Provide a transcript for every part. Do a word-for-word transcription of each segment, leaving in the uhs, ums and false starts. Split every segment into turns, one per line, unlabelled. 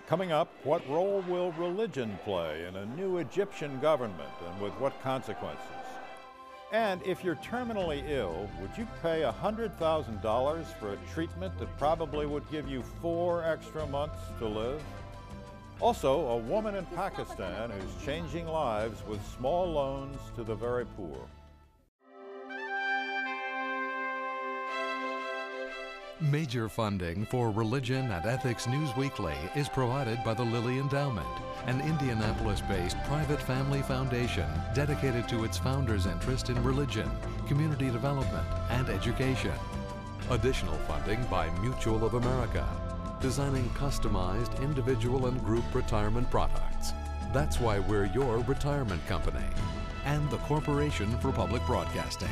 Coming up, what role will religion play in a new Egyptian government and with what consequences? And if you're terminally ill, would you pay one hundred thousand dollars for a treatment that probably would give you four extra months to live? Also, a woman in Pakistan who's changing lives with small loans to the very poor.
Major funding for Religion and Ethics News Weekly is provided by the Lilly Endowment, an Indianapolis-based private family foundation dedicated to its founders' interest in religion, community development, and education. Additional funding by Mutual of America, designing customized individual and group retirement products. That's why we're your retirement company. And the Corporation for Public Broadcasting.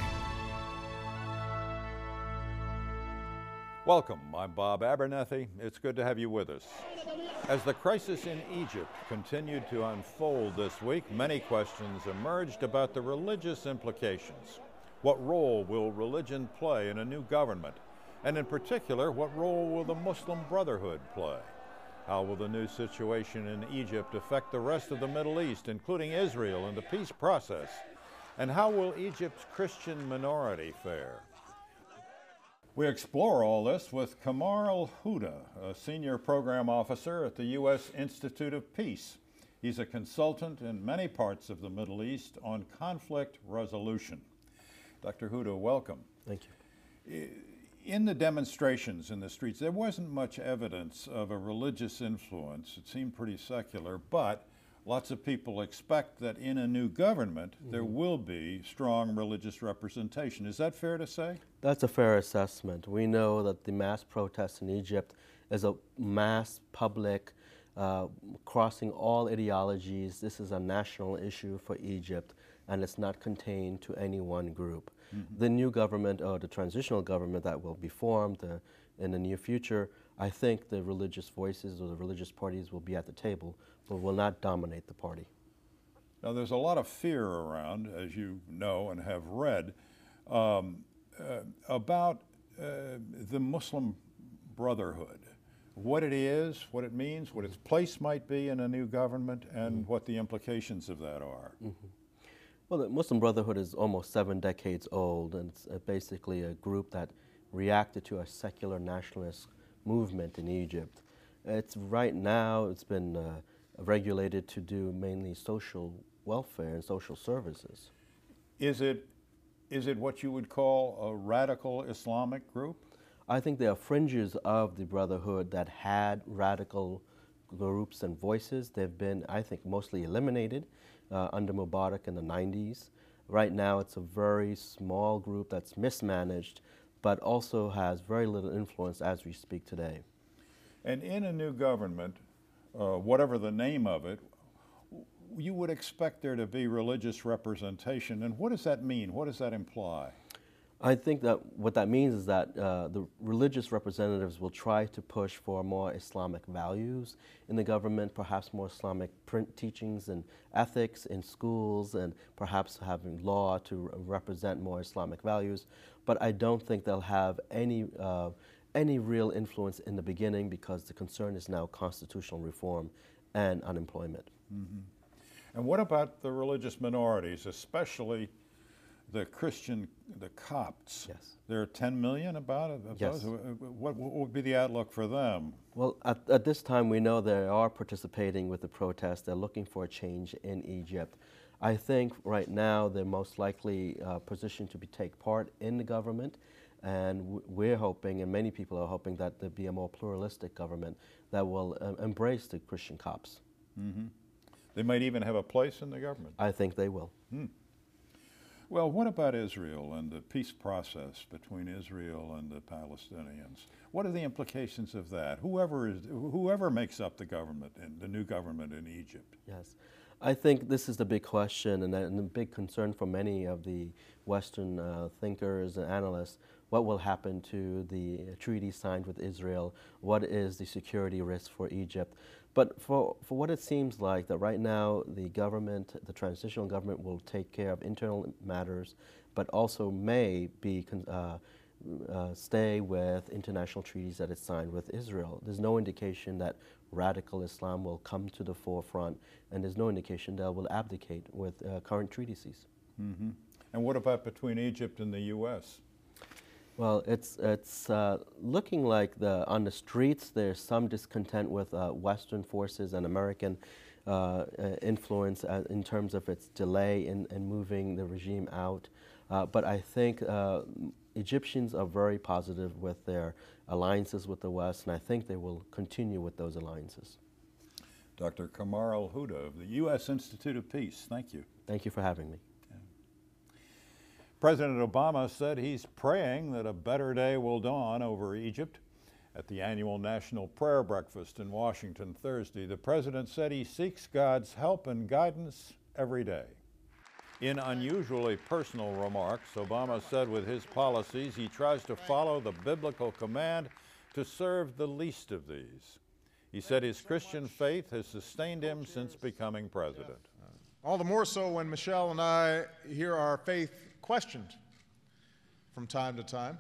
Welcome, I'm Bob Abernethy. It's good to have you with us. As the crisis in Egypt continued to unfold this week, many questions emerged about the religious implications. What role will religion play in a new government? And in particular, what role will the Muslim Brotherhood play? How will the new situation in Egypt affect the rest of the Middle East, including Israel and the peace process? And how will Egypt's Christian minority fare? We explore all this with Kamar Al-Huda, a senior program officer at the U S Institute of Peace. He's a consultant in many parts of the Middle East on conflict resolution. Doctor Huda, welcome.
Thank you.
In the demonstrations in the streets, there wasn't much evidence of a religious influence. It seemed pretty secular, but lots of people expect that in a new government, mm-hmm. there will be strong religious representation. Is that fair to say?
That's a fair assessment. We know that the mass protests in Egypt is a mass public uh, crossing all ideologies. This is a national issue for Egypt, and it's not contained to any one group. Mm-hmm. The new government, or the transitional government that will be formed uh, in the near future, I think the religious voices or the religious parties will be at the table, but will not dominate the party.
Now, there's a lot of fear around, as you know and have read, um, uh, about uh, the Muslim Brotherhood, what it is, what it means, what its place might be in a new government, and mm-hmm. what the implications of that are.
Mm-hmm. Well, the Muslim Brotherhood is almost seven decades old, and it's uh, basically a group that reacted to a secular nationalist movement in Egypt. It's right now, it's been uh, regulated to do mainly social welfare and social services.
Is it, is it what you would call a radical Islamic group?
I think there are fringes of the Brotherhood that had radical groups and voices. They've been, I think, mostly eliminated uh, under Mubarak in the nineties. Right now, it's a very small group that's mismanaged, but also has very little influence as we speak today.
And in a new government, uh, whatever the name of it, you would expect there to be religious representation. And what does that mean? What does that imply?
I think that what that means is that uh, the religious representatives will try to push for more Islamic values in the government, perhaps more Islamic print teachings and ethics in schools, and perhaps having law to represent more Islamic values. But I don't think they'll have any uh, any real influence in the beginning, because the concern is now constitutional reform and unemployment.
Mm-hmm. And what about the religious minorities, especially the Christian, the Copts?
Yes.
There are ten million about it?
Yes.
What, what would be the outlook for them?
Well, at, at this time, we know they are participating with the protests. They're looking for a change in Egypt. I think right now they're most likely uh, positioned to be, take part in the government, and w- we're hoping, and many people are hoping, that there be a more pluralistic government that will uh, embrace the Christian Copts.
Mm-hmm. They might even have a place in the government.
I think they will.
Hmm. Well, what about Israel and the peace process between Israel and the Palestinians? What are the implications of that? Whoever is, whoever makes up the government, and the new government in Egypt.
Yes. I think this is the big question and a, and a big concern for many of the Western uh, thinkers and analysts. What will happen to the treaty signed with Israel? What is the security risk for Egypt? But for, for what it seems like, that right now the government, the transitional government, will take care of internal matters, but also may be con- uh, uh, stay with international treaties that it signed with Israel. There's no indication that radical Islam will come to the forefront, and there's no indication that it will abdicate with uh, current treaties.
Mm-hmm. And what about between Egypt and the U S?
Well, it's it's uh, looking like the on the streets there's some discontent with uh, Western forces and American uh, uh, influence uh, in terms of its delay in, in moving the regime out. Uh, but I think uh, Egyptians are very positive with their alliances with the West, and I think they will continue with those alliances.
Doctor Qamar Al-Huda of the U S Institute of Peace, thank you.
Thank you for having me.
President Obama said he's praying that a better day will dawn over Egypt. At the annual National Prayer Breakfast in Washington Thursday, the president said he seeks God's help and guidance every day. In unusually personal remarks, Obama said with his policies he tries to follow the biblical command to serve the least of these. He said his Christian faith has sustained him since becoming president.
All the more so when Michelle and I hear our faith questioned from time to time.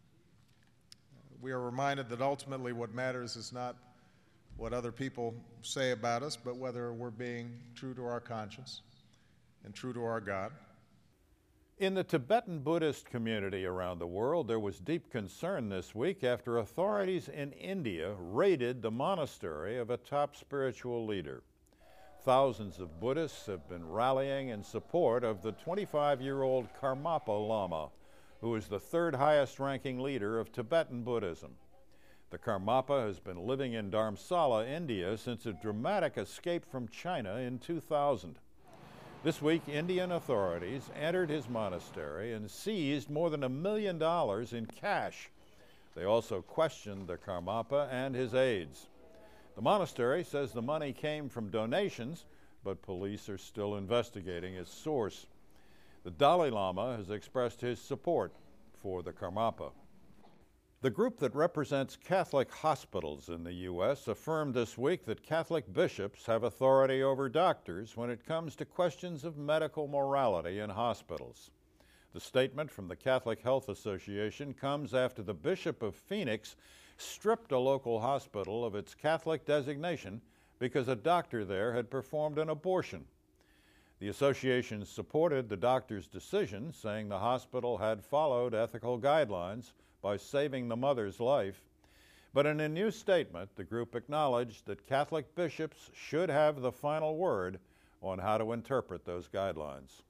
We are reminded that ultimately what matters is not what other people say about us, but whether we're being true to our conscience and true to our God.
In the Tibetan Buddhist community around the world, there was deep concern this week after authorities in India raided the monastery of a top spiritual leader. Thousands of Buddhists have been rallying in support of the twenty-five-year-old Karmapa Lama, who is the third highest-ranking leader of Tibetan Buddhism. The Karmapa has been living in Dharamsala, India, since a dramatic escape from China in two thousand. This week, Indian authorities entered his monastery and seized more than a million dollars in cash. They also questioned the Karmapa and his aides. The monastery says the money came from donations, but police are still investigating its source. The Dalai Lama has expressed his support for the Karmapa. The group that represents Catholic hospitals in the U S affirmed this week that Catholic bishops have authority over doctors when it comes to questions of medical morality in hospitals. The statement from the Catholic Health Association comes after the Bishop of Phoenix stripped a local hospital of its Catholic designation because a doctor there had performed an abortion. The association supported the doctor's decision, saying the hospital had followed ethical guidelines by saving the mother's life. But in a new statement, the group acknowledged that Catholic bishops should have the final word on how to interpret those guidelines.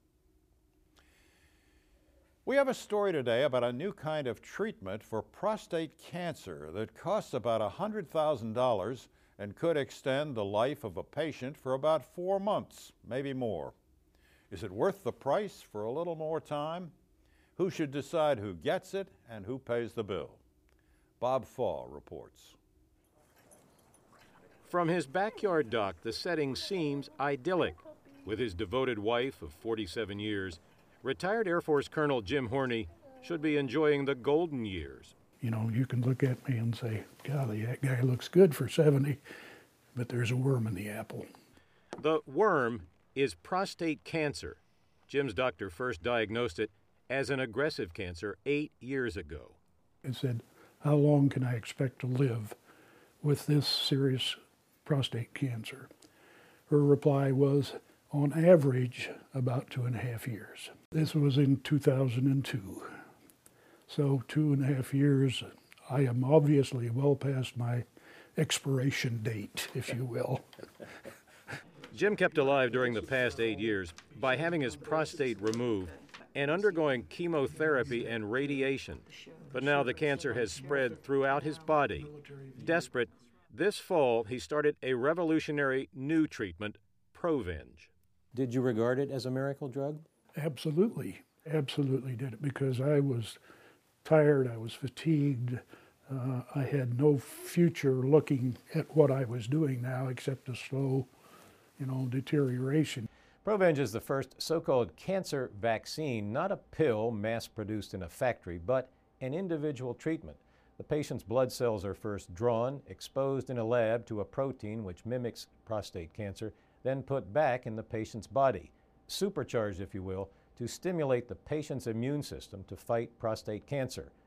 We have a story today about a new kind of treatment for prostate cancer that costs about one hundred thousand dollars and could extend the life of a patient for about four months, maybe more. Is it worth the price for a little more time? Who should decide who gets it and who pays the bill? Bob Faw reports.
From his backyard dock, the setting seems idyllic. With his devoted wife of forty-seven years, retired Air Force Colonel Jim Horney should be enjoying the golden years.
You know, you can look at me and say, golly, that guy looks good for seventy, but there's a worm in the apple.
The worm is prostate cancer. Jim's doctor first diagnosed it as an aggressive cancer eight years ago.
I said, how long can I expect to live with this serious prostate cancer? Her reply was, on average, about two and a half years. This was in two thousand two. So two and a half years, I am obviously well past my expiration date, if you will.
Jim kept alive during the past eight years by having his prostate removed and undergoing chemotherapy and radiation. But now the cancer has spread throughout his body. Desperate, this fall he started a revolutionary new treatment, Provenge.
Did you regard it as a miracle drug?
Absolutely, absolutely did it, because I was tired, I was fatigued, uh, I had no future looking at what I was doing now except a slow, you know, deterioration.
Provenge is the first so-called cancer vaccine, not a pill mass-produced in a factory, but an individual treatment. The patient's blood cells are first drawn, exposed in a lab to a protein which mimics prostate cancer, then put back in the patient's body, supercharged, if you will, to stimulate the patient's immune system to fight prostate cancer.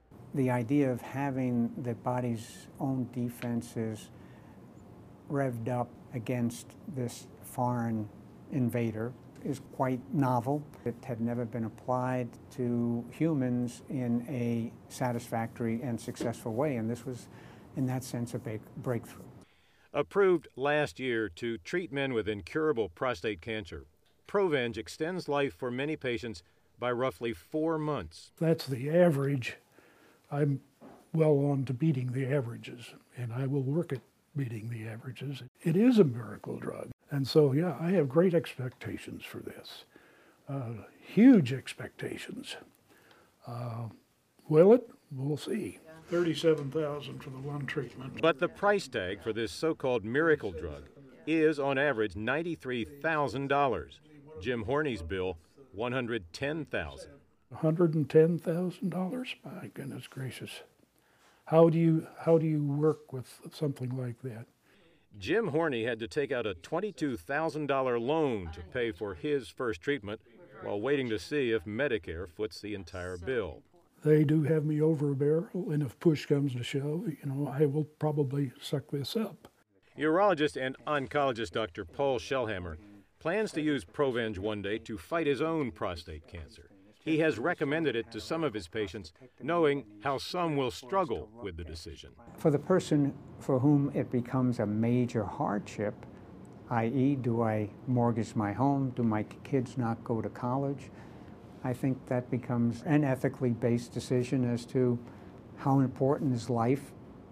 The idea of having the body's own defenses revved up against this foreign invader is quite novel. It had never been applied to humans in a satisfactory and successful way, and this was, in that sense, a big breakthrough.
Approved last year to treat men with incurable prostate cancer, Provenge extends life for many patients by roughly four months.
That's the average. I'm well on to beating the averages, and I will work at beating the averages. It is a miracle drug. And so, yeah, I have great expectations for this. Uh, huge expectations. Uh, will it? We'll see. thirty-seven thousand dollars for the one treatment.
But the price tag for this so-called miracle drug is, on average, ninety-three thousand dollars. Jim Horney's bill, one hundred ten thousand dollars.
one hundred ten thousand dollars? My goodness gracious. How do you, how do you work with something like that?
Jim Horney had to take out a twenty-two thousand dollars loan to pay for his first treatment while waiting to see if Medicare foots the entire bill.
They do have me over a barrel, and if push comes to shove, you know, I will probably suck this up.
Urologist and oncologist Doctor Paul Shellhammer plans to use Provenge one day to fight his own prostate cancer. He has recommended it to some of his patients, knowing how some will struggle with the decision.
For the person for whom it becomes a major hardship, that is, do I mortgage my home? Do my kids not go to college? I think that becomes an ethically based decision as to how important is life.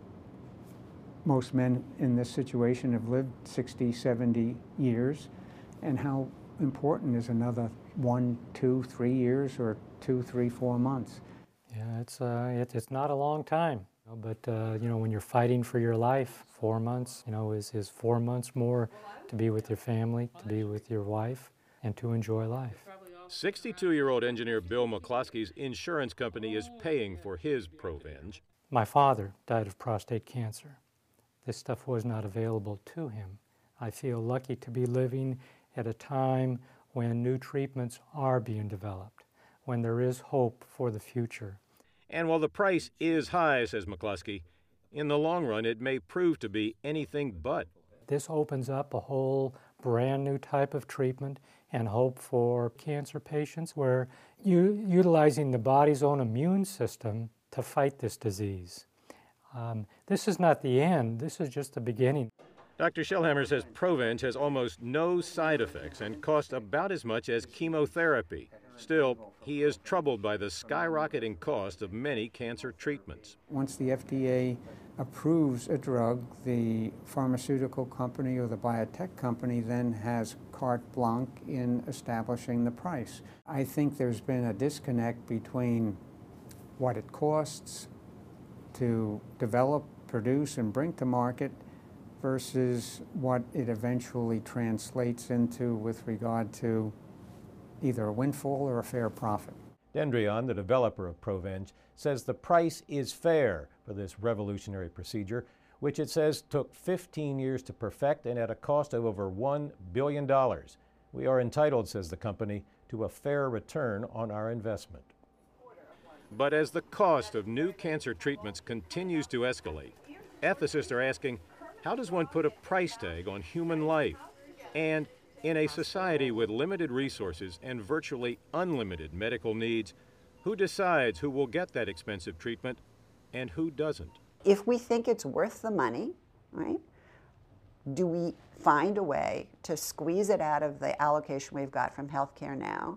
Most men in this situation have lived sixty, seventy years, and how important is another one, two, three years, or two, three, four months.
Yeah, it's uh, it, it's not a long time, you know, but uh, you know, when you're fighting for your life, four months, you know, is is four months more to be with your family, to be with your wife, and to enjoy life.
sixty-two-year-old engineer Bill McCloskey's insurance company is paying for his Provenge.
My father died of prostate cancer. This stuff was not available to him. I feel lucky to be living at a time when new treatments are being developed, when there is hope for the future.
And while the price is high, says McCloskey, in the long run it may prove to be anything but.
This opens up a whole brand new type of treatment and hope for cancer patients where you're utilizing the body's own immune system to fight this disease. Um, this is not the end, this is just the beginning.
Doctor Shellhammer says Provenge has almost no side effects and costs about as much as chemotherapy. Still, he is troubled by the skyrocketing cost of many cancer treatments.
Once the F D A approves a drug, the pharmaceutical company or the biotech company then has carte blanche in establishing the price. I think there's been a disconnect between what it costs to develop, produce, and bring to market versus what it eventually translates into with regard to either a windfall or a fair profit.
Dendreon, the developer of Provenge, says the price is fair for this revolutionary procedure, which it says took fifteen years to perfect and at a cost of over one billion dollars. We are entitled, says the company, to a fair return on our investment.
But as the cost of new cancer treatments continues to escalate, ethicists are asking, how does one put a price tag on human life? And in a society with limited resources and virtually unlimited medical needs, who decides who will get that expensive treatment and who doesn't?
If we think it's worth the money, right, do we find a way to squeeze it out of the allocation we've got from healthcare now?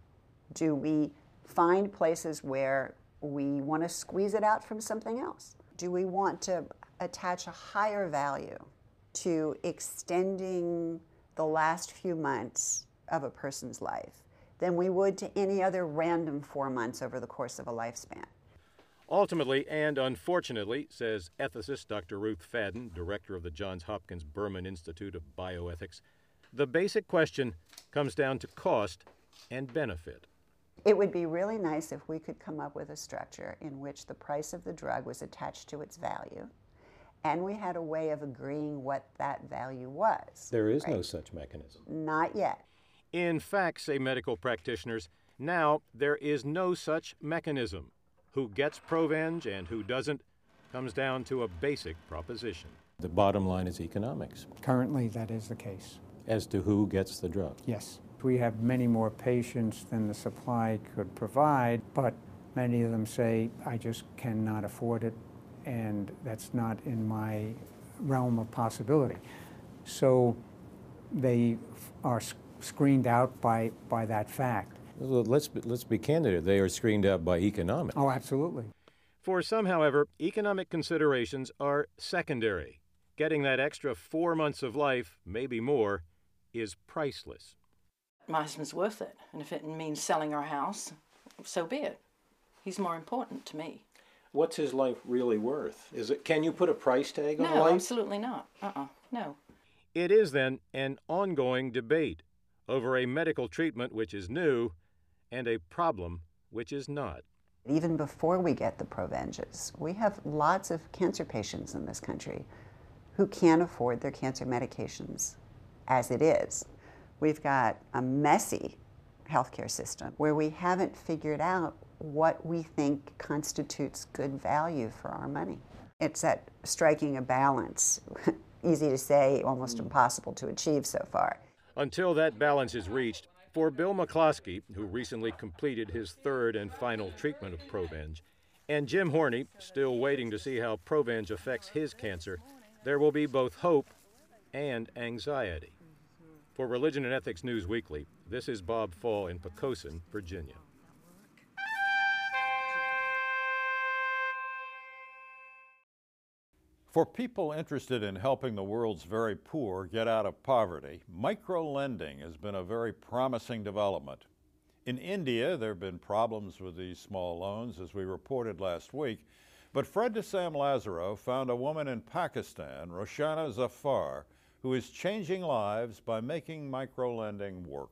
Do we find places where we want to squeeze it out from something else? Do we want to attach a higher value to extending the last few months of a person's life than we would to any other random four months over the course of a lifespan?
Ultimately, and unfortunately, says ethicist Doctor Ruth Fadden, director of the Johns Hopkins Berman Institute of Bioethics, the basic question comes down to cost and benefit.
It would be really nice if we could come up with a structure in which the price of the drug was attached to its value, and we had a way of agreeing what that value was.
There is
right?
no such mechanism.
Not yet.
In fact, say medical practitioners, now there is no such mechanism. who gets Provenge and who doesn't comes down to a basic proposition.
The bottom line is economics.
Currently, that is the case.
As to who gets the drug.
Yes. We have many more patients than the supply could provide, but many of them say, I just cannot afford it, and that's not in my realm of possibility. So they are screened out by, by that fact.
Well, let's be, let's be candid. They are screened out by economics.
Oh, absolutely.
For some, however, economic considerations are secondary. Getting that extra four months of life, maybe more, is priceless.
My husband's worth it, and if it means selling our house, so be it. He's more important to me.
What's his life really worth? Is it? Can you put a price tag on
no,
life?
Absolutely not. Uh-uh, no.
It is, then, an ongoing debate over a medical treatment which is new and a problem which is not.
Even before we get the Provenges, we have lots of cancer patients in this country who can't afford their cancer medications as it is. We've got a messy healthcare system where we haven't figured out what we think constitutes good value for our money. It's at striking a balance, easy to say, almost impossible to achieve so far.
Until that balance is reached, for Bill McCloskey, who recently completed his third and final treatment of Provenge, and Jim Horney, still waiting to see how Provenge affects his cancer, there will be both hope and anxiety. For Religion and Ethics News Weekly, this is Bob Fall in Poquoson, Virginia.
For people interested in helping the world's very poor get out of poverty, microlending has been a very promising development. In India, there have been problems with these small loans, as we reported last week, but Fred de Sam Lazaro found a woman in Pakistan, Roshana Zafar, who is changing lives by making microlending work.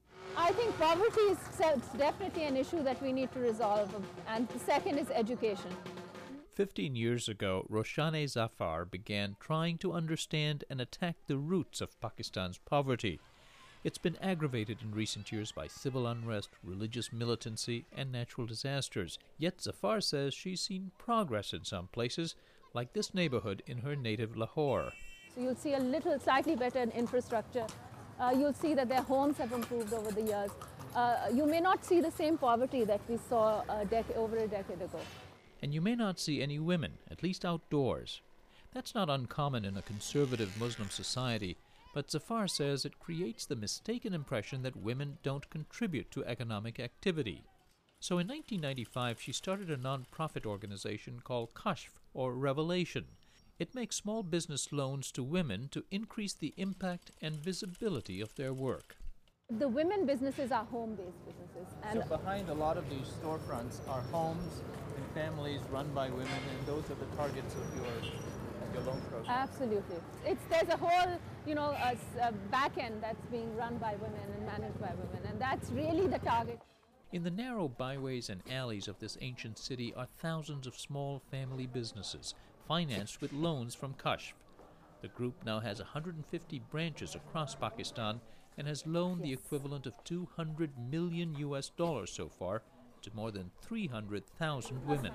I think poverty is definitely an issue that we need to resolve, and the second is education.
Fifteen years ago, Roshana Zafar began trying to understand and attack the roots of Pakistan's poverty. It's been aggravated in recent years by civil unrest, religious militancy, and natural disasters. Yet Zafar says she's seen progress in some places, like this neighborhood in her native Lahore.
So you'll see a little, slightly better infrastructure. Uh, you'll see that their homes have improved over the years. Uh, you may not see the same poverty that we saw a dec- over a decade ago.
And you may not see any women, at least outdoors. That's not uncommon in a conservative Muslim society, but Zafar says it creates the mistaken impression that women don't contribute to economic activity. So in nineteen ninety-five, she started a non-profit organization called Kashf, or Revelation. It makes small business loans to women to increase the impact and visibility of their work.
The women businesses are home-based businesses.
And so behind a lot of these storefronts are homes and families run by women, and those are the targets of your, of your loan program.
Absolutely. It's, there's a whole, you know, a, a back end that's being run by women and managed by women, and that's really the target.
In the narrow byways and alleys of this ancient city are thousands of small family businesses, financed with loans from Kashf. The group now has one hundred fifty branches across Pakistan and has loaned yes. the equivalent of two hundred million U S dollars so far to more than three hundred thousand women.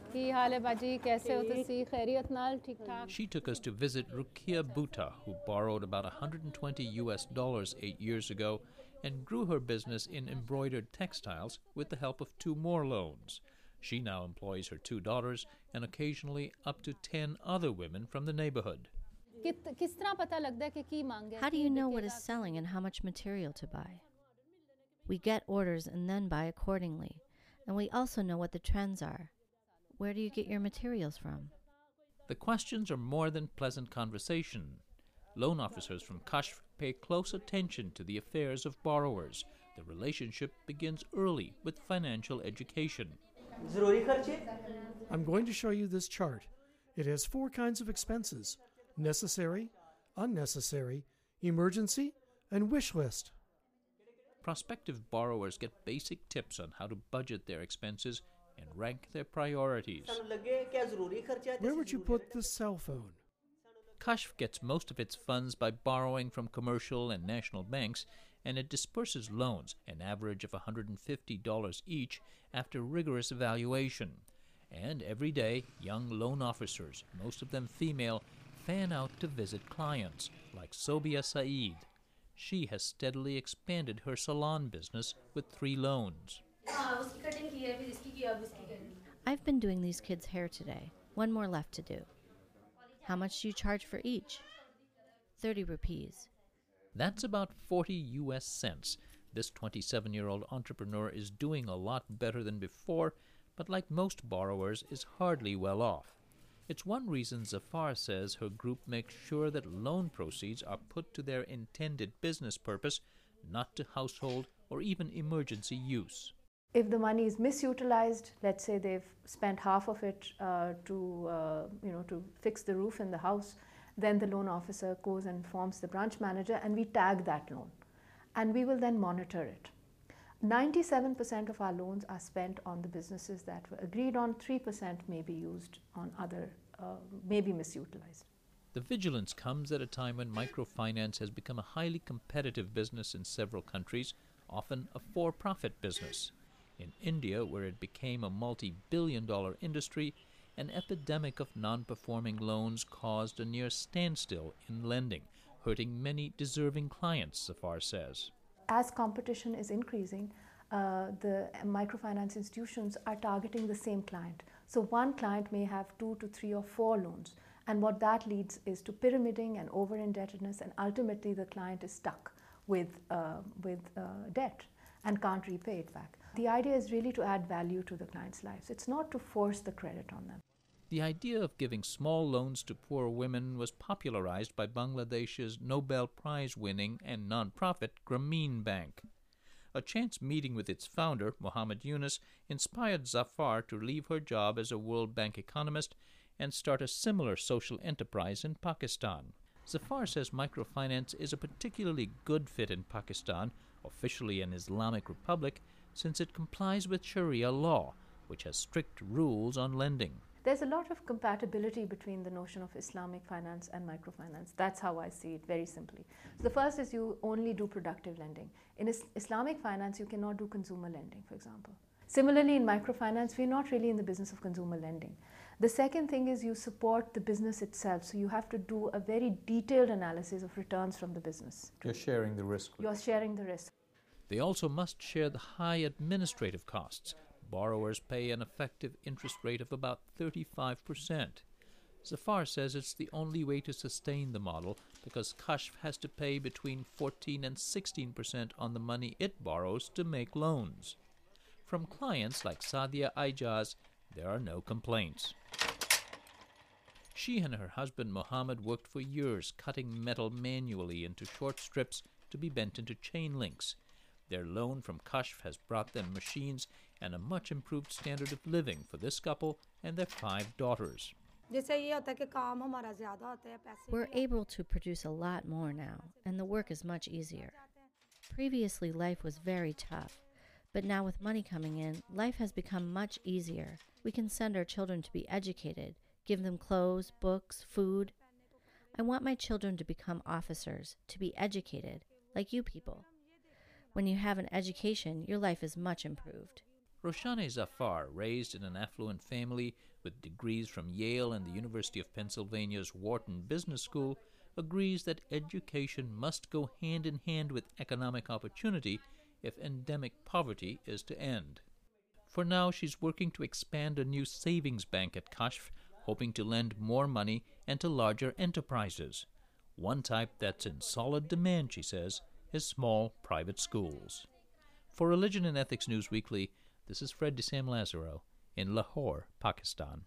She took us to visit Rukia Bhutta, who borrowed about one hundred twenty U S dollars eight years ago and grew her business in embroidered textiles with the help of two more loans. She now employs her two daughters and occasionally up to ten other women from the neighborhood.
How do you know what is selling and how much material to buy? We get orders and then buy accordingly. And we also know what the trends are. Where do you get your materials from?
The questions are more than pleasant conversation. Loan officers from Kashf pay close attention to the affairs of borrowers. The relationship begins early with financial education.
I'm going to show you this chart. It has four kinds of expenses: necessary, unnecessary, emergency, and wish list.
Prospective borrowers get basic tips on how to budget their expenses and rank their priorities.
Where would you put the cell phone?
Kashf gets most of its funds by borrowing from commercial and national banks, and it disperses loans, an average of one hundred fifty dollars each, after rigorous evaluation. And every day, young loan officers, most of them female, fan out to visit clients, like Sobia Saeed. She has steadily expanded her salon business with three loans.
I've been doing these kids' hair today. One more left to do. How much do you charge for each? thirty rupees.
That's about forty U S cents. This twenty-seven-year-old entrepreneur is doing a lot better than before, but like most borrowers, is hardly well off. It's one reason Zafar says her group makes sure that loan proceeds are put to their intended business purpose, not to household or even emergency use.
If the money is misutilized, let's say they've spent half of it uh, to, uh, you know, to fix the roof in the house, then the loan officer goes and informs the branch manager, and we tag that loan, and we will then monitor it. ninety-seven percent of our loans are spent on the businesses that were agreed on. three percent may be used on other, uh, may be misutilized.
The vigilance comes at a time when microfinance has become a highly competitive business in several countries, often a for-profit business. In India, where it became a multi-billion dollar industry, an epidemic of non-performing loans caused a near standstill in lending, hurting many deserving clients, Zafar says.
As competition is increasing, uh, the microfinance institutions are targeting the same client. So one client may have two to three or four loans, and what that leads is to pyramiding and over-indebtedness, and ultimately the client is stuck with, uh, with uh, debt and can't repay it back. The idea is really to add value to the client's lives. It's not to force the credit on them.
The idea of giving small loans to poor women was popularized by Bangladesh's Nobel Prize-winning and non-profit Grameen Bank. A chance meeting with its founder, Muhammad Yunus, inspired Zafar to leave her job as a World Bank economist and start a similar social enterprise in Pakistan. Zafar says microfinance is a particularly good fit in Pakistan, officially an Islamic republic, since it complies with Sharia law, which has strict rules on lending.
There's a lot of compatibility between the notion of Islamic finance and microfinance. That's how I see it, very simply. So the first is you only do productive lending. In is Islamic finance, you cannot do consumer lending, for example. Similarly, in microfinance, we're not really in the business of consumer lending. The second thing is you support the business itself. So you have to do a very detailed analysis of returns from the business.
You're sharing the risk.
You're sharing the risk.
They also must share the high administrative costs. Borrowers pay an effective interest rate of about thirty-five percent. Zafar says it's the only way to sustain the model because Kashf has to pay between fourteen and sixteen percent on the money it borrows to make loans. From clients like Sadia Aijaz, there are no complaints. She and her husband Mohammed worked for years cutting metal manually into short strips to be bent into chain links. Their loan from Kashf has brought them machines and a much improved standard of living for this couple and their five daughters.
We're able to produce a lot more now, and the work is much easier. Previously, life was very tough, but now with money coming in, life has become much easier. We can send our children to be educated, give them clothes, books, food. I want my children to become officers, to be educated, like you people. When you have an education, your life is much improved.
Roshane Zafar, raised in an affluent family with degrees from Yale and the University of Pennsylvania's Wharton Business School, agrees that education must go hand in hand with economic opportunity if endemic poverty is to end. For now, she's working to expand a new savings bank at Kashf, hoping to lend more money and to larger enterprises. One type that's in solid demand, she says, is small private schools. For Religion and Ethics News Weekly, this is Fred Dissam Lazaro in Lahore, Pakistan.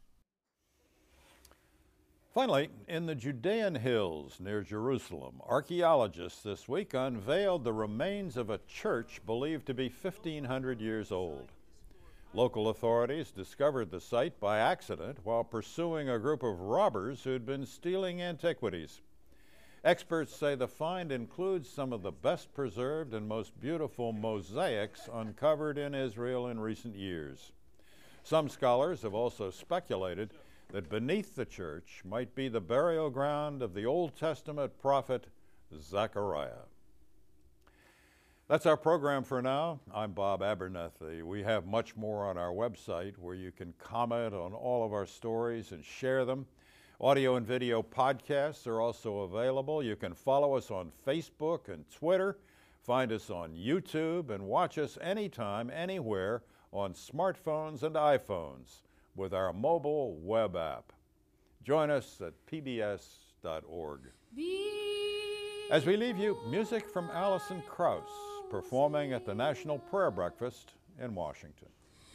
Finally, in the Judean hills near Jerusalem, archaeologists this week unveiled the remains of a church believed to be fifteen hundred years old. Local authorities discovered the site by accident while pursuing a group of robbers who'd been stealing antiquities. Experts say the find includes some of the best preserved and most beautiful mosaics uncovered in Israel in recent years. Some scholars have also speculated that beneath the church might be the burial ground of the Old Testament prophet Zechariah. That's our program for now. I'm Bob Abernethy. We have much more on our website where you can comment on all of our stories and share them. Audio and video podcasts are also available. You can follow us on Facebook and Twitter, find us on YouTube, and watch us anytime, anywhere on smartphones and iPhones with our mobile web app. Join us at P B S dot org. As we leave you, music from Alison Krauss, performing at the National Prayer Breakfast in Washington.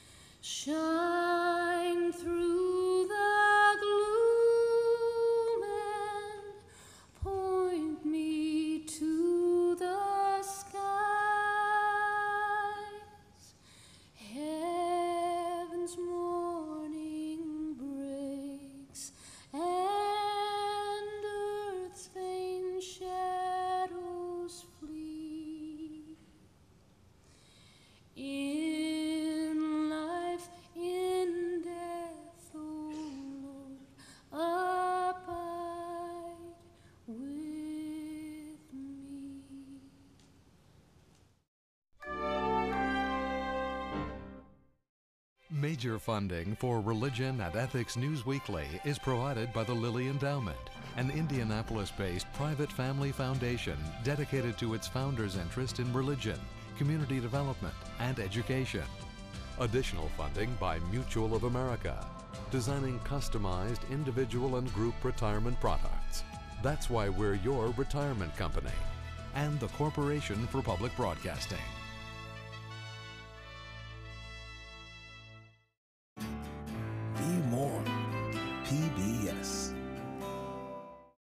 Shine through the gloom and point me to the skies. Heaven's morning breaks and earth's vain shadows flee. In life, in death, O Lord, abide with me.
Major funding for Religion and Ethics News Weekly is provided by the Lilly Endowment, an Indianapolis-based private family foundation dedicated to its founders' interest in religion, community development, and education. Additional funding by Mutual of America, designing customized individual and group retirement products. That's why we're your retirement company. And the Corporation for Public Broadcasting.